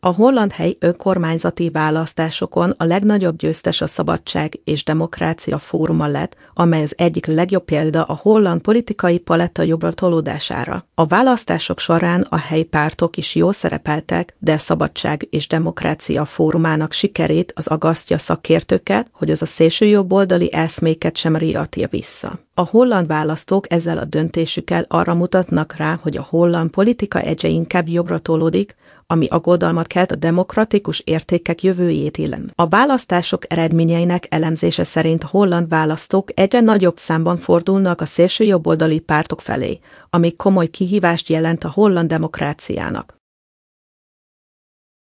A holland helyi önkormányzati választásokon a legnagyobb győztes a Szabadság és Demokrácia Fóruma lett, amely az egyik legjobb példa a holland politikai paletta jobbra tolódására. A választások során a helyi pártok is jól szerepeltek, de a Szabadság és Demokrácia Fórumának sikerét az aggasztja szakértőket, hogy az a szélsőjobboldali eszméket sem riadja vissza. A holland választók ezzel a döntésükkel arra mutatnak rá, hogy a holland politika egyre inkább jobbra tolódik, ami aggodalmat kelt a demokratikus értékek jövőjét illetően. A választások eredményeinek elemzése szerint a holland választók egyre nagyobb számban fordulnak a szélsőjobboldali pártok felé, ami komoly kihívást jelent a holland demokráciának.